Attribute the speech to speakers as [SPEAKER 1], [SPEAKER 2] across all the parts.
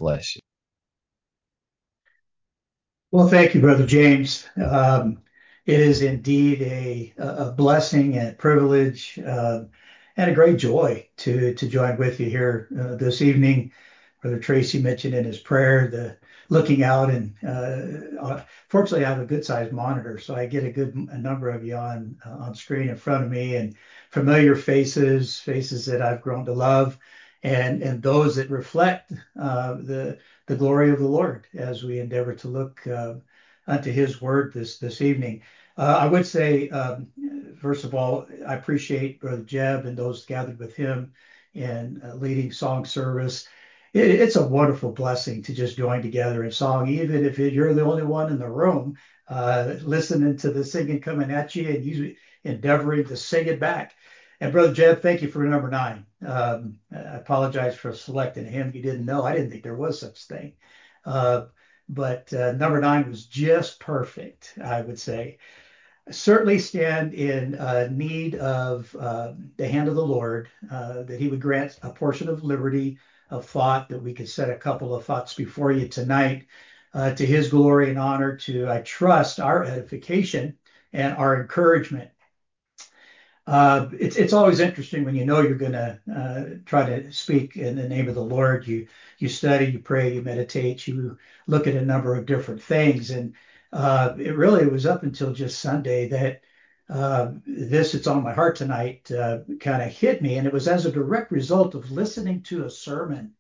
[SPEAKER 1] bless you.
[SPEAKER 2] Well, thank you, Brother James. It is indeed a blessing and a privilege and a great joy to join with you here this evening. Brother Tracy mentioned in his prayer the looking out, and fortunately, I have a good sized monitor, so I get a number of you on screen in front of me, and familiar faces that I've grown to love, and those that reflect the glory of the Lord as we endeavor to look unto His Word this evening. I would say, first of all, I appreciate Brother Jeb and those gathered with him in leading song service. It's a wonderful blessing to just join together in song, even if you're the only one in the room listening to the singing coming at you and you endeavoring to sing it back. And Brother Jeb, thank you for number 9. I apologize for selecting him. You didn't know. I didn't think there was such thing. But number 9 was just perfect, I would say. I certainly stand in need of the hand of the Lord, that He would grant a portion of liberty of thought, that we could set a couple of thoughts before you tonight to His glory and honor, to, I trust, our edification and our encouragement. It's always interesting when you know you're going to try to speak in the name of the Lord. You study, you pray, you meditate, you look at a number of different things. And it really was up until just Sunday that it's on my heart tonight kind of hit me. And it was as a direct result of listening to a sermon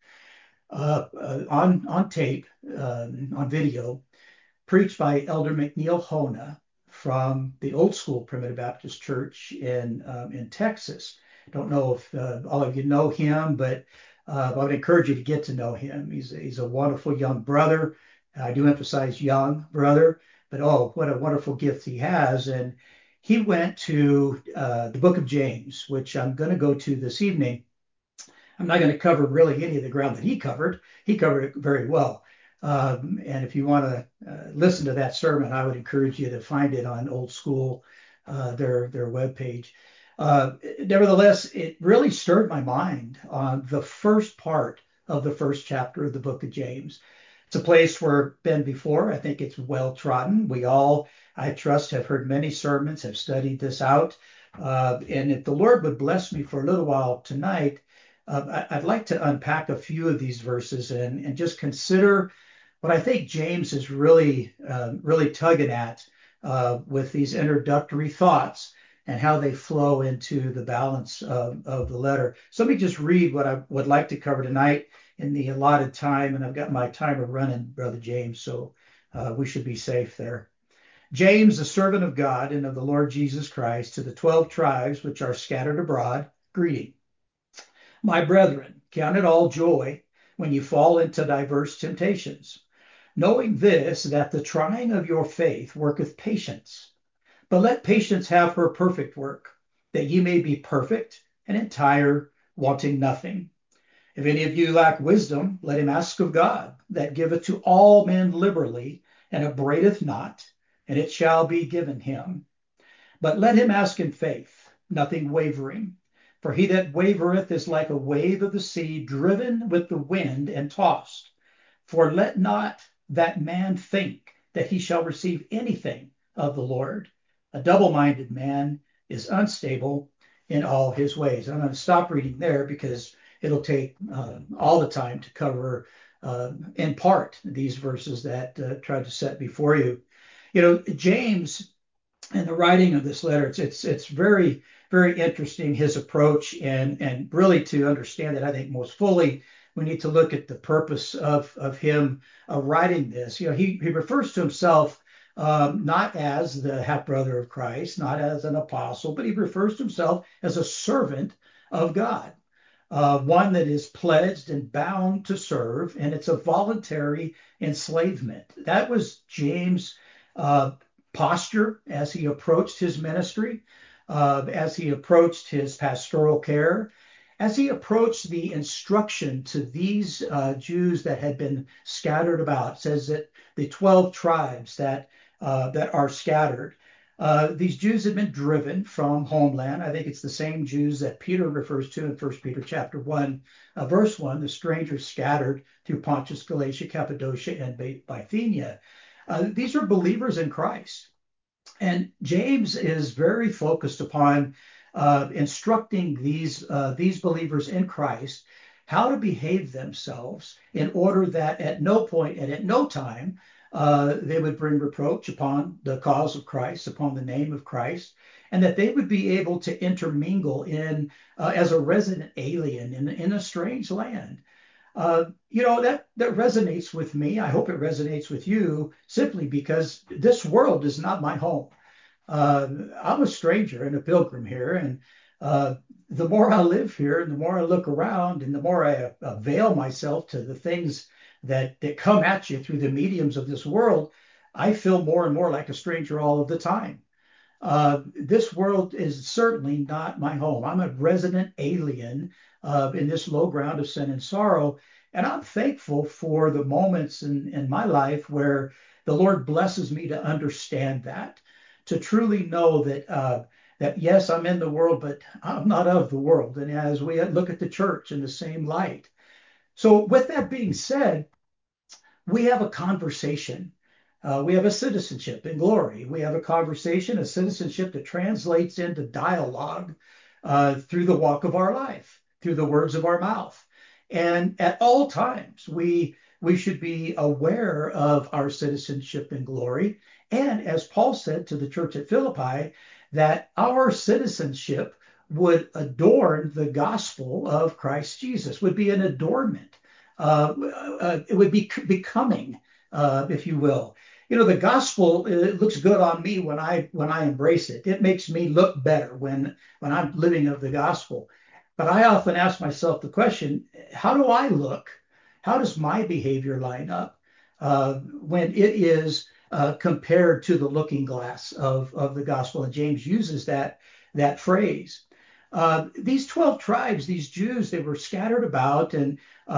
[SPEAKER 2] on tape, on video, preached by Elder McNeil Hona from the Old School Primitive Baptist Church in Texas. I don't know if all of you know him, but I would encourage you to get to know him. He's a wonderful young brother. I do emphasize young brother, but oh, what a wonderful gift he has. And he went to the book of James, which I'm going to go to this evening. I'm not going to cover really any of the ground that he covered. He covered it very well. And if you want to listen to that sermon, I would encourage you to find it on Old School, their webpage. Nevertheless, it really stirred my mind on the first part of the first chapter of the book of James. It's a place where I've been before. I think it's well trodden. We all, I trust, have heard many sermons, have studied this out. And if the Lord would bless me for a little while tonight, I'd like to unpack a few of these verses and just consider what I think James is really tugging at with these introductory thoughts and how they flow into the balance of the letter. So let me just read what I would like to cover tonight in the allotted time, and I've got my timer running, Brother James, so we should be safe there. James, the servant of God and of the Lord Jesus Christ, to the 12 tribes which are scattered abroad, greeting. My brethren, count it all joy when you fall into diverse temptations, knowing this, that the trying of your faith worketh patience. But let patience have her perfect work, that ye may be perfect and entire, wanting nothing. If any of you lack wisdom, let him ask of God, that giveth to all men liberally, and upbraideth not, and it shall be given him. But let him ask in faith, nothing wavering. For he that wavereth is like a wave of the sea, driven with the wind and tossed. For let not that man think that he shall receive anything of the Lord. A double-minded man is unstable in all his ways. I'm going to stop reading there because it'll take all the time to cover, in part, these verses that tried to set before you. You know, James, in the writing of this letter, it's very, very interesting, his approach, and really to understand it, I think most fully, we need to look at the purpose of him writing this. You know, he refers to himself not as the half brother of Christ, not as an apostle, but he refers to himself as a servant of God, one that is pledged and bound to serve, and it's a voluntary enslavement. That was James' posture as he approached his ministry, as he approached his pastoral care, as he approached the instruction to these Jews that had been scattered about. It says that the 12 tribes that are scattered, These Jews had been driven from homeland. I think it's the same Jews that Peter refers to in 1 Peter chapter 1, verse 1, the strangers scattered through Pontus, Galatia, Cappadocia, and Bithynia. These are believers in Christ. And James is very focused upon instructing these believers in Christ how to behave themselves in order that at no point and at no time they would bring reproach upon the cause of Christ, upon the name of Christ, and that they would be able to intermingle as a resident alien in a strange land. That resonates with me. I hope it resonates with you simply because this world is not my home. I'm a stranger and a pilgrim here, and the more I live here, and the more I look around, and the more I avail myself to the things that come at you through the mediums of this world, I feel more and more like a stranger all of the time. This world is certainly not my home. I'm a resident alien in this low ground of sin and sorrow. And I'm thankful for the moments in my life where the Lord blesses me to understand that, to truly know that yes, I'm in the world, but I'm not of the world. And as we look at the church in the same light. So with that being said, we have a conversation. We have a citizenship in glory. We have a conversation, a citizenship that translates into dialogue through the walk of our life, through the words of our mouth. And at all times, we should be aware of our citizenship in glory. And as Paul said to the church at Philippi, that our citizenship would adorn the gospel of Christ Jesus, would be an adornment. It would be becoming, if you will. The gospel, it looks good on me when I embrace it. It makes me look better when I'm living of the gospel. But I often ask myself the question, how do I look? How does my behavior line up when it is compared to the looking glass of the gospel? And James uses that phrase. These 12 tribes, these Jews, they were scattered about, and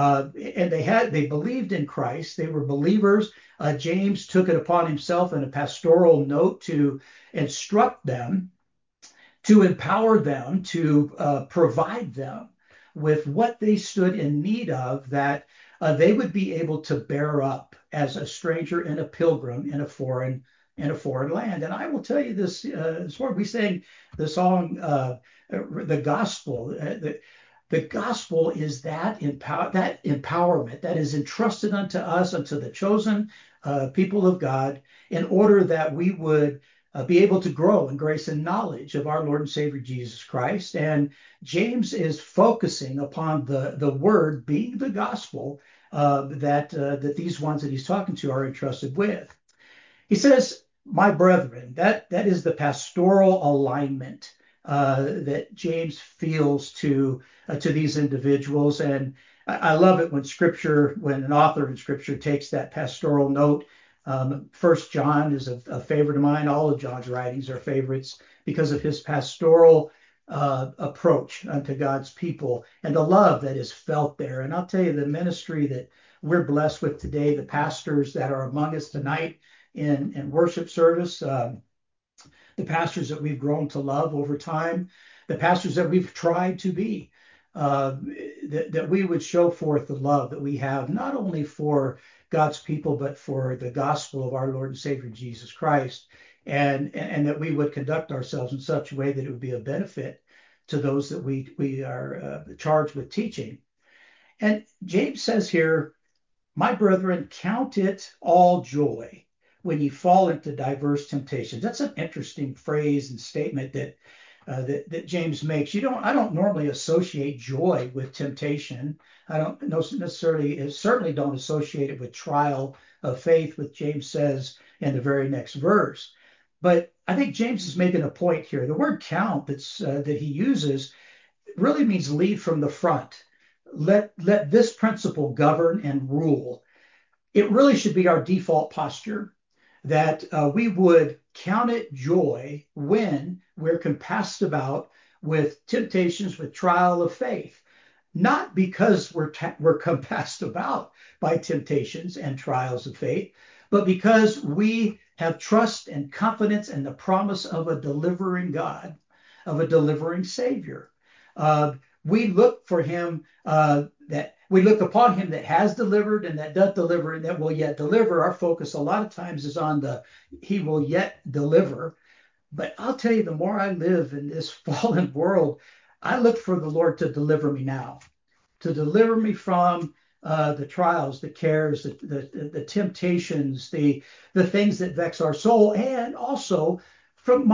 [SPEAKER 2] they believed in Christ. They were believers. James took it upon himself in a pastoral note to instruct them, to empower them, to provide them with what they stood in need of, that they would be able to bear up as a stranger and a pilgrim in a foreign land. And I will tell you this morning, we sang the song, the gospel. The gospel is that empowerment that is entrusted unto us, unto the chosen people of God, in order that we would be able to grow in grace and knowledge of our Lord and Savior Jesus Christ. And James is focusing upon the word being the gospel that these ones that he's talking to are entrusted with. He says, my brethren, that is the pastoral alignment that James feels to these individuals. And I love it when an author in Scripture takes that pastoral note. First John is a favorite of mine. All of John's writings are favorites because of his pastoral approach unto God's people and the love that is felt there. And I'll tell you, the ministry that we're blessed with today, the pastors that are among us tonight in worship service, the pastors that we've grown to love over time, the pastors that we've tried to be, that we would show forth the love that we have, not only for God's people, but for the gospel of our Lord and Savior Jesus Christ, and that we would conduct ourselves in such a way that it would be a benefit to those that we are charged with teaching. And James says here, my brethren, count it all joy when you fall into diverse temptations. That's an interesting phrase and statement that James makes. I don't normally associate joy with temptation. I don't certainly don't associate it with trial of faith, which James says in the very next verse. But I think James is making a point here. The word count that he uses really means lead from the front. Let this principle govern and rule. It really should be our default posture, that we would count it joy when we're compassed about with temptations, with trial of faith, not because we're compassed about by temptations and trials of faith, but because we have trust and confidence in the promise of a delivering God, of a delivering Savior. Uh, we look for him that we look upon him that has delivered and that doth deliver and that will yet deliver. Our focus a lot of times is on the he will yet deliver. But I'll tell you, the more I live in this fallen world, I look for the Lord to deliver me now, to deliver me from the trials, the cares, the temptations, the things that vex our soul, and also from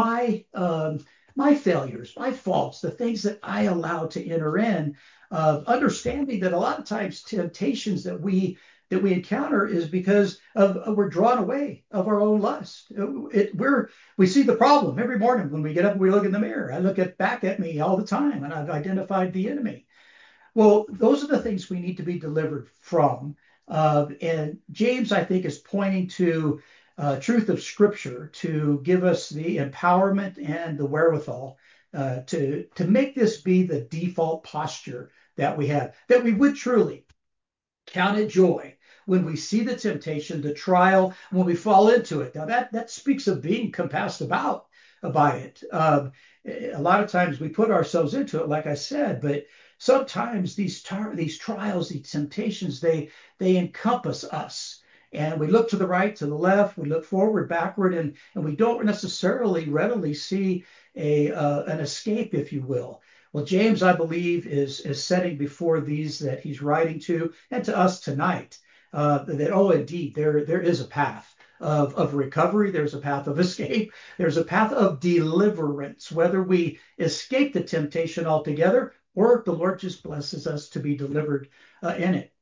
[SPEAKER 2] my failures, my faults, the things that I allow to enter in. Understanding that a lot of times temptations that we encounter is because of we're drawn away of our own lust. We see the problem every morning when we get up and we look in the mirror. I look back at me all the time, and I've identified the enemy. Well, those are the things we need to be delivered from. And James, I think, is pointing to truth of Scripture to give us the empowerment and the wherewithal to make this be the default posture that we have, that we would truly count it joy when we see the temptation, the trial, when we fall into it. Now that speaks of being compassed about by it. A lot of times we put ourselves into it, like I said, but sometimes these trials, these temptations, they encompass us. And we look to the right, to the left, we look forward, backward, and we don't necessarily readily see an escape, if you will. Well, James, I believe, is setting before these that he's writing to and to us tonight that, oh, indeed, there is a path of recovery. There's a path of escape. There's a path of deliverance, whether we escape the temptation altogether or if the Lord just blesses us to be delivered in it.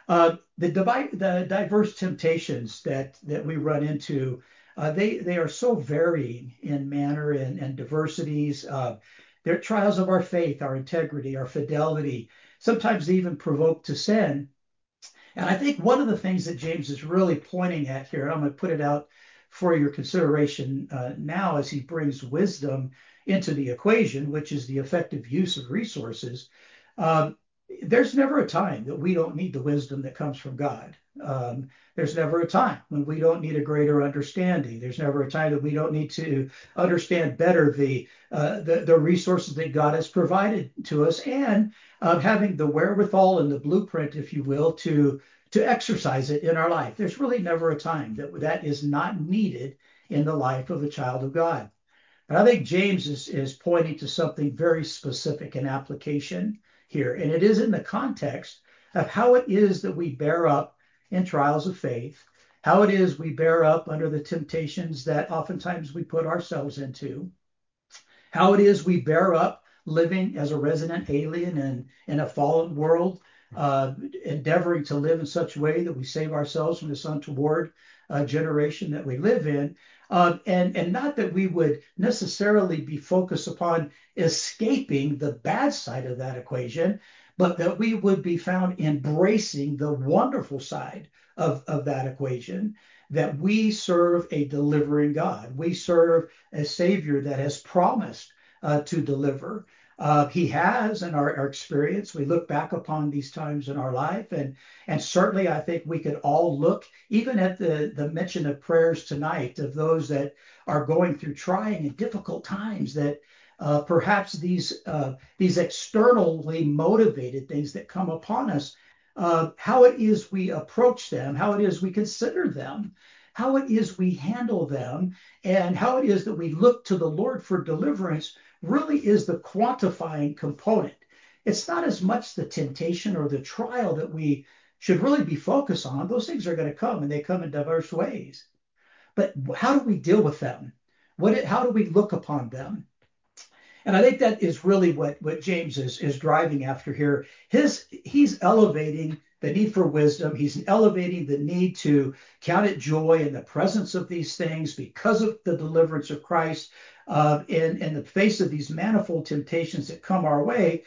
[SPEAKER 2] The diverse temptations that we run into, they are so varying in manner and diversities. They're trials of our faith, our integrity, our fidelity. Sometimes they even provoke to sin. And I think one of the things that James is really pointing at here, and I'm going to put it out for your consideration now as he brings wisdom into the equation, which is the effective use of resources. Uh, there's never a time that we don't need the wisdom that comes from God. There's never a time when we don't need a greater understanding. There's never a time that we don't need to understand better the resources that God has provided to us, and having the wherewithal and the blueprint, if you will, to exercise it in our life. There's really never a time that is not needed in the life of a child of God. And I think James is pointing to something very specific in application here. And it is in the context of how it is that we bear up in trials of faith, how it is we bear up under the temptations that oftentimes we put ourselves into, how it is we bear up living as a resident alien in a fallen world, endeavoring to live in such a way that we save ourselves from this untoward generation that we live in. And not that we would necessarily be focused upon escaping the bad side of that equation, but that we would be found embracing the wonderful side of that equation, that we serve a delivering God. We serve a Savior that has promised to deliver. He has, in our experience, we look back upon these times in our life, and certainly I think we could all look even at the mention of prayers tonight of those that are going through trying and difficult times, that perhaps these externally motivated things that come upon us, how it is we approach them, how it is we consider them, how it is we handle them, and how it is that we look to the Lord for deliverance really is the quantifying component. It's not as much the temptation or the trial that we should really be focused on. Those things are going to come, and they come in diverse ways. But how do we deal with them? How do we look upon them? And I think that is really what James is driving after here. He's elevating the need for wisdom. He's elevating the need to count it joy in the presence of these things because of the deliverance of Christ in the face of these manifold temptations that come our way.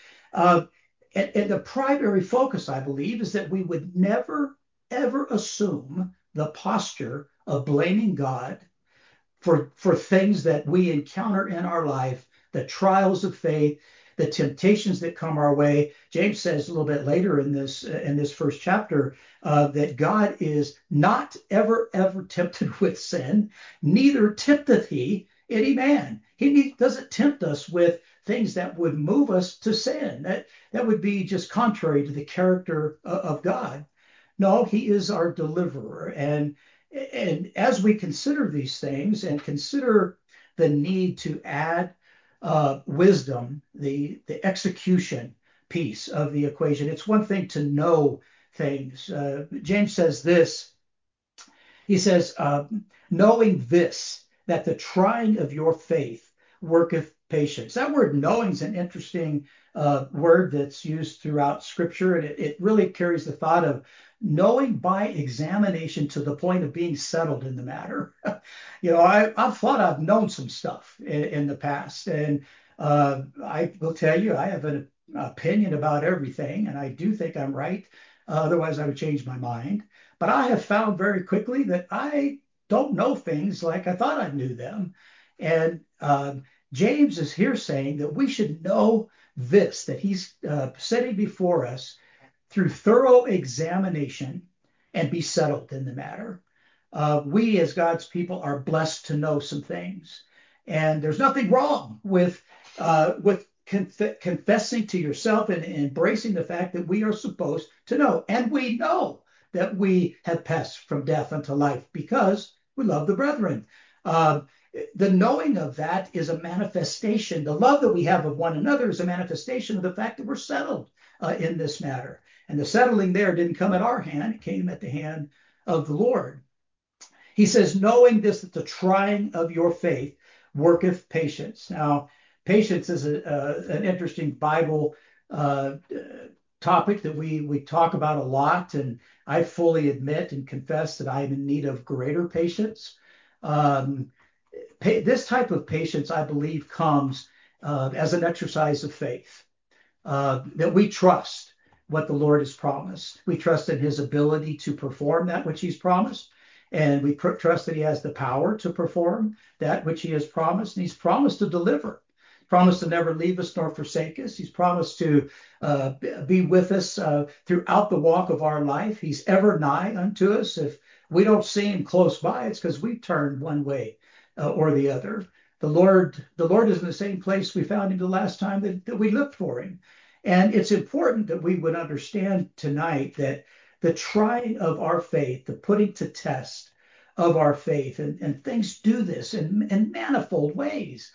[SPEAKER 2] And the primary focus, I believe, is that we would never, ever assume the posture of blaming God for things that we encounter in our life, the trials of faith, the temptations that come our way. James says a little bit later in this first chapter that God is not ever tempted with sin, neither tempteth he any man. He doesn't tempt us with things that would move us to sin. That would be just contrary to the character of God. No, he is our deliverer. And as we consider these things and consider the need to add wisdom, the execution piece of the equation, it's one thing to know things. James says this. He says, knowing this, that the trying of your faith worketh patience. That word knowing is an interesting word that's used throughout Scripture, and it really carries the thought of knowing by examination to the point of being settled in the matter. I've thought I've known some stuff in the past, and I will tell you, I have an opinion about everything, and I do think I'm right. Otherwise, I would change my mind. But I have found very quickly that I don't know things like I thought I knew them. And James is here saying that we should know this, that he's setting before us through thorough examination and be settled in the matter. We as God's people are blessed to know some things. And there's nothing wrong with confessing to yourself and embracing the fact that we are supposed to know. And we know that we have passed from death unto life because we love the brethren. The knowing of that is a manifestation. The love that we have of one another is a manifestation of the fact that we're settled in this matter. And the settling there didn't come at our hand. It came at the hand of the Lord. He says, knowing this, that the trying of your faith worketh patience. Now, patience is an interesting Bible topic that we talk about a lot, and I fully admit and confess that I am in need of greater patience. This type of patience, I believe, comes as an exercise of faith, that we trust what the Lord has promised. We trust in his ability to perform that which he's promised, and we trust that he has the power to perform that which he has promised, and he's promised to deliver. Promised to never leave us nor forsake us. He's promised to be with us throughout the walk of our life. He's ever nigh unto us. If we don't see him close by, it's because we've turned one way or the other. The Lord is in the same place we found him the last time that we looked for him. And it's important that we would understand tonight that the trying of our faith, the putting to test of our faith, and things do this in manifold ways.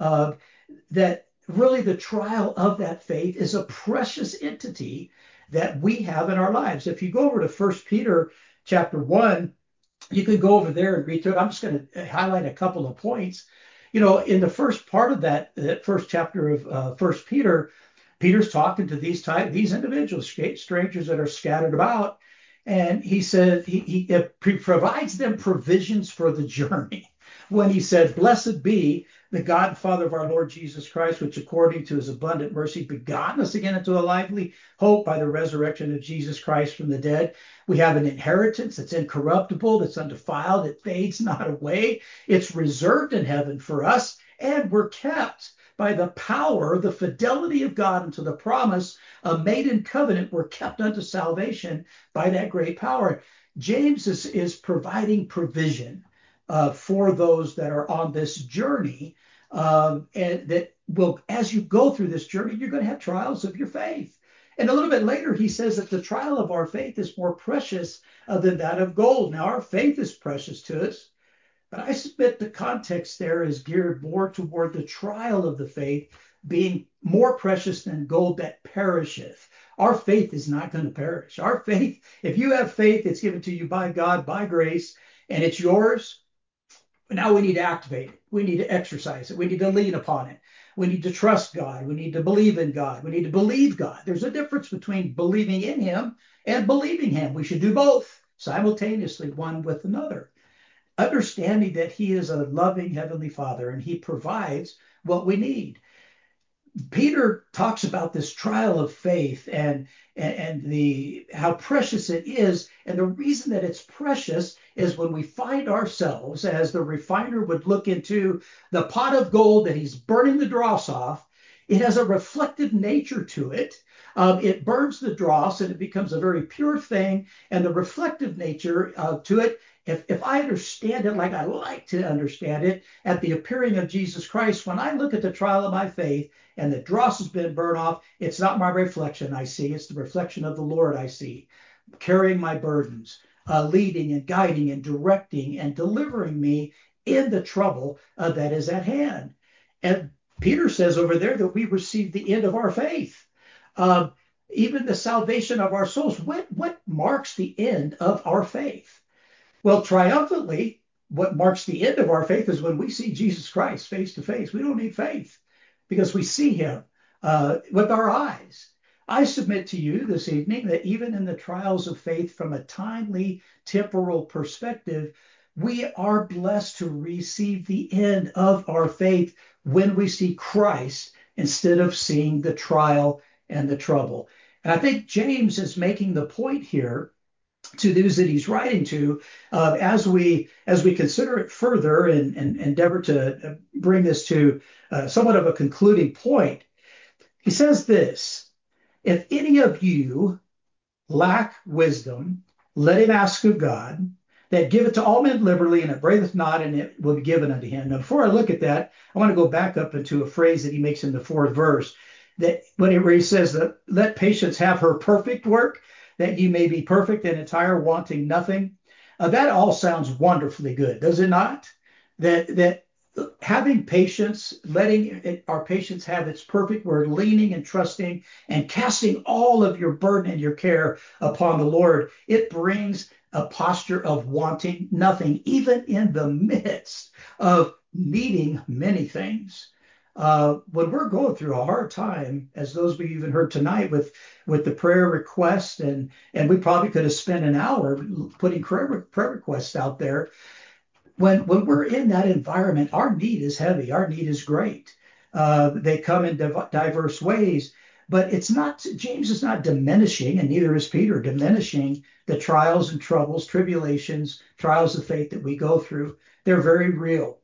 [SPEAKER 2] That really the trial of that faith is a precious entity that we have in our lives. If you go over to 1 Peter chapter 1, you can go over there and read through it. I'm just going to highlight a couple of points. In the first part of that first chapter of 1 Peter, Peter's talking to these individuals, strangers that are scattered about. And he said he provides them provisions for the journey. When he said, blessed be the God and Father of our Lord Jesus Christ, which according to his abundant mercy begotten us again into a lively hope by the resurrection of Jesus Christ from the dead. We have an inheritance that's incorruptible, that's undefiled, it fades not away. It's reserved in heaven for us, and we're kept by the power, the fidelity of God unto the promise made in covenant. We're kept unto salvation by that great power. James is providing provision for those that are on this journey, and that will, as you go through this journey, you're going to have trials of your faith. And a little bit later, he says that the trial of our faith is more precious than that of gold. Now, our faith is precious to us, but I submit the context there is geared more toward the trial of the faith being more precious than gold that perisheth. Our faith is not going to perish. Our faith, if you have faith, it's given to you by God, by grace, and it's yours. Now we need to activate it. We need to exercise it. We need to lean upon it. We need to trust God. We need to believe in God. We need to believe God. There's a difference between believing in him and believing him. We should do both simultaneously, one with another. Understanding that he is a loving heavenly Father and he provides what we need. Peter talks about this trial of faith and how precious it is. And the reason that it's precious is when we find ourselves, as the refiner would look into the pot of gold that he's burning the dross off, it has a reflective nature to it. It burns the dross and it becomes a very pure thing. And the reflective nature to it, if I understand it like I like to understand it, at the appearing of Jesus Christ, when I look at the trial of my faith and the dross has been burned off, it's not my reflection I see, it's the reflection of the Lord I see, carrying my burdens, leading and guiding and directing and delivering me in the trouble that is at hand. And Peter says over there that we receive the end of our faith. Um, Even the salvation of our souls. What marks the end of our faith? Well, triumphantly, what marks the end of our faith is when we see Jesus Christ face to face. We don't need faith because we see him with our eyes. I submit to you this evening that even in the trials of faith from a timely temporal perspective, we are blessed to receive the end of our faith when we see Christ instead of seeing the trial and the trouble. And I think James is making the point here to those that he's writing to, as we consider it further and endeavor to bring this to somewhat of a concluding point. He says this: if any of you lack wisdom, let him ask of God, that giveth to all men liberally, and upbraideth not, and it will be given unto him. Now, before I look at that, I want to go back up into a phrase that he makes in the fourth verse, that where he says that let patience have her perfect work, that you may be perfect and entire, wanting nothing. That all sounds wonderfully good, does it not? That having patience, letting our patience have its perfect work, leaning and trusting and casting all of your burden and your care upon the Lord, it brings a posture of wanting nothing, even in the midst of needing many things. When we're going through a hard time, as those we even heard tonight with the prayer request, and we probably could have spent an hour putting prayer requests out there. When we're in that environment, our need is heavy, our need is great. They come in diverse ways, but it's not, James is not diminishing, and neither is Peter, diminishing the trials and troubles, tribulations, trials of faith that we go through. They're very real.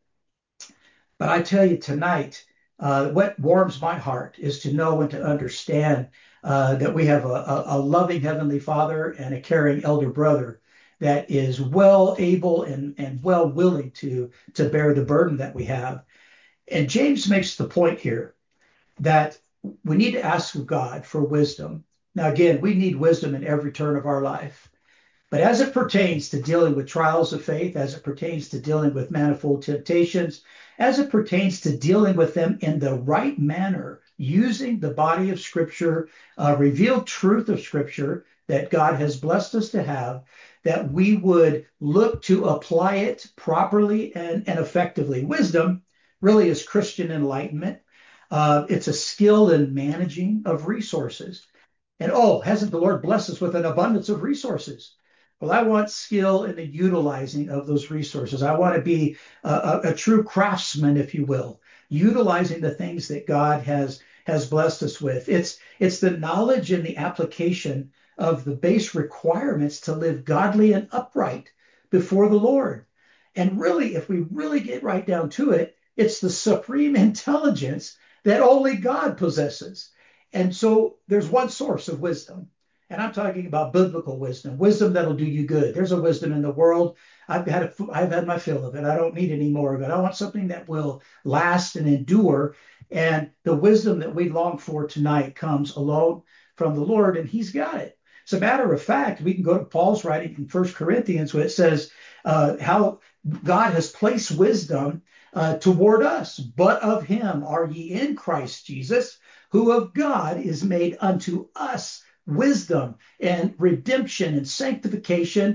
[SPEAKER 2] But I tell you tonight, what warms my heart is to know and to understand that we have a loving Heavenly Father and a caring elder brother that is well able and well willing to bear the burden that we have. And James makes the point here that we need to ask of God for wisdom. Now, again, we need wisdom in every turn of our life. But as it pertains to dealing with trials of faith, as it pertains to dealing with manifold temptations, as it pertains to dealing with them in the right manner, using the body of Scripture, revealed truth of Scripture that God has blessed us to have, that we would look to apply it properly and effectively. Wisdom really is Christian enlightenment. It's a skill in managing of resources. And oh, hasn't the Lord blessed us with an abundance of resources? Well, I want skill in the utilizing of those resources. I want to be a true craftsman, if you will, utilizing the things that God has blessed us with. It's the knowledge and the application of the base requirements to live godly and upright before the Lord. And really, if we really get right down to it, it's the supreme intelligence that only God possesses. And so there's one source of wisdom. And I'm talking about biblical wisdom, wisdom that'll do you good. There's a wisdom in the world. I've had my fill of it. I don't need any more of it. I want something that will last and endure. And the wisdom that we long for tonight comes alone from the Lord, and He's got it. As a matter of fact, we can go to Paul's writing in 1 Corinthians, where it says how God has placed wisdom toward us. But of Him are ye in Christ Jesus, who of God is made unto us wisdom and redemption and sanctification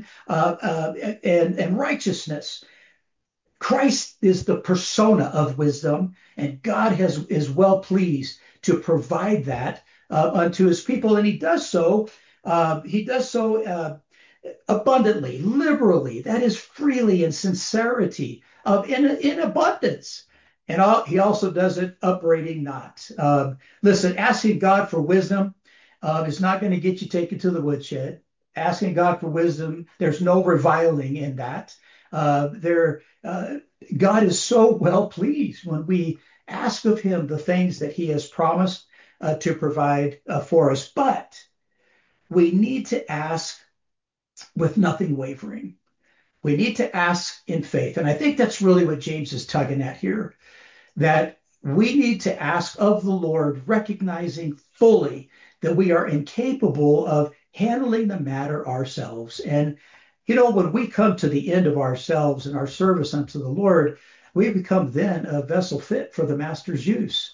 [SPEAKER 2] and righteousness. Christ is the persona of wisdom, and God is well pleased to provide that unto His people, and He does so. Abundantly, liberally, that is freely and sincerity, in abundance. And He also does it upbraiding not. Listen, asking God for wisdom is not going to get you taken to the woodshed. Asking God for wisdom, there's no reviling in that. God is so well pleased when we ask of him the things that he has promised to provide for us. But we need to ask with nothing wavering. We need to ask in faith. And I think that's really what James is tugging at here, that we need to ask of the Lord, recognizing fully that we are incapable of handling the matter ourselves. And, when we come to the end of ourselves and our service unto the Lord, we become then a vessel fit for the master's use.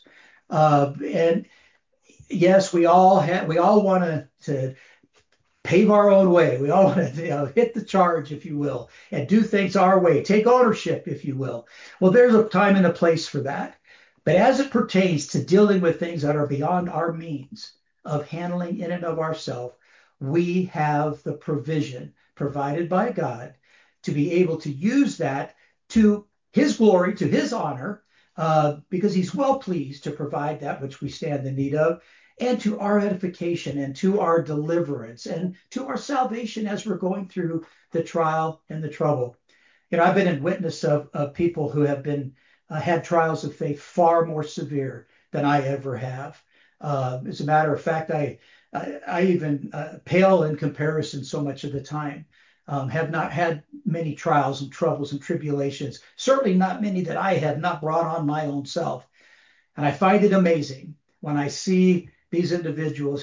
[SPEAKER 2] And yes, we all want to pave our own way. We all want to hit the charge, if you will, and do things our way, take ownership, if you will. Well, there's a time and a place for that. But as it pertains to dealing with things that are beyond our means of handling in and of ourselves, we have the provision provided by God to be able to use that to his glory, to his honor, because he's well pleased to provide that which we stand in need of, and to our edification and to our deliverance and to our salvation as we're going through the trial and the trouble. I've been in witness of people who have been had trials of faith far more severe than I ever have. As a matter of fact, I even pale in comparison so much of the time. Have not had many trials and troubles and tribulations, certainly not many that I have not brought on my own self. And I find it amazing when I see these individuals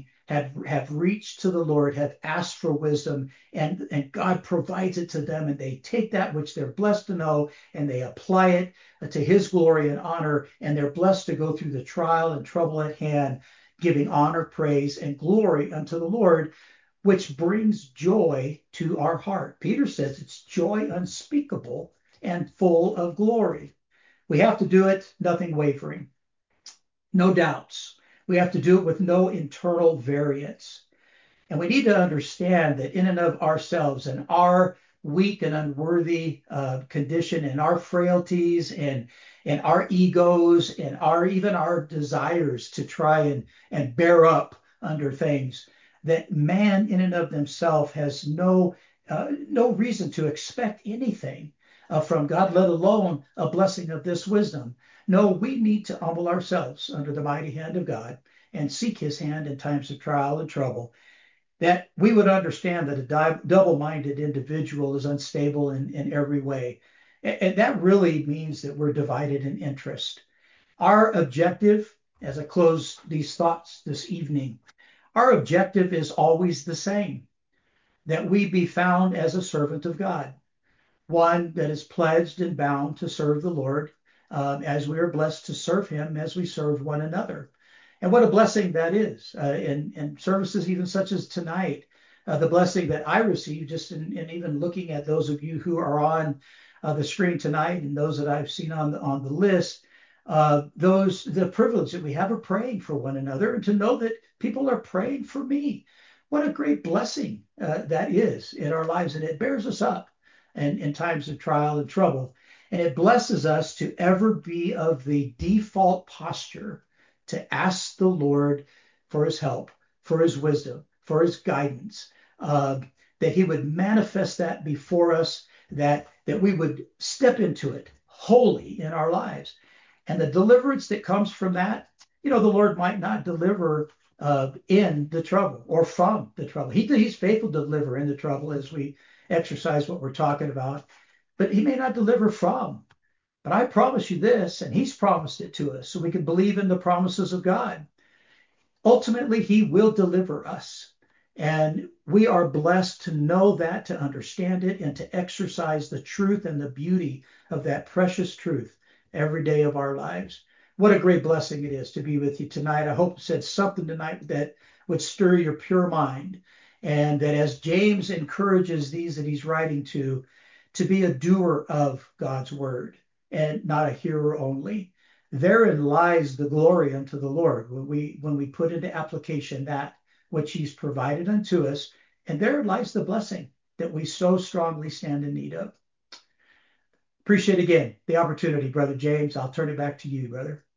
[SPEAKER 2] have reached to the Lord, have asked for wisdom, and God provides it to them, and they take that which they're blessed to know and they apply it to his glory and honor, and they're blessed to go through the trial and trouble at hand, giving honor, praise, and glory unto the Lord, which brings joy to our heart. Peter says it's joy unspeakable and full of glory. We have to do it, nothing wavering, no doubts. We have to do it with no internal variance. And we need to understand that in and of ourselves and our weak and unworthy condition and our frailties and our egos and even our desires to try and bear up under things, that man in and of themselves has no reason to expect anything from God, let alone a blessing of this wisdom. No, we need to humble ourselves under the mighty hand of God and seek his hand in times of trial and trouble, that we would understand that a double-minded individual is unstable in every way. And that really means that we're divided in interest. Our objective, as I close these thoughts this evening, our objective is always the same, that we be found as a servant of God, one that is pledged and bound to serve the Lord, as we are blessed to serve him as we serve one another. And what a blessing that is in services even such as tonight, the blessing that I received just in even looking at those of you who are on the screen tonight and those that I've seen on the list, the privilege that we have of praying for one another and to know that people are praying for me. What a great blessing that is in our lives, and it bears us up in times of trial and trouble. And it blesses us to ever be of the default posture to ask the Lord for his help, for his wisdom, for his guidance, that he would manifest that before us, that we would step into it wholly in our lives. And the deliverance that comes from that, the Lord might not deliver in the trouble or from the trouble. He's faithful to deliver in the trouble as we exercise what we're talking about, but he may not deliver from. But I promise you this, and he's promised it to us so we can believe in the promises of God. Ultimately, he will deliver us. And we are blessed to know that, to understand it, and to exercise the truth and the beauty of that precious truth every day of our lives. What a great blessing it is to be with you tonight. I hope it said something tonight that would stir your pure mind. And that as James encourages these that he's writing to be a doer of God's word and not a hearer only. Therein lies the glory unto the Lord when we put into application that which he's provided unto us, and there lies the blessing that we so strongly stand in need of. Appreciate again the opportunity, Brother James. I'll turn it back to you, brother.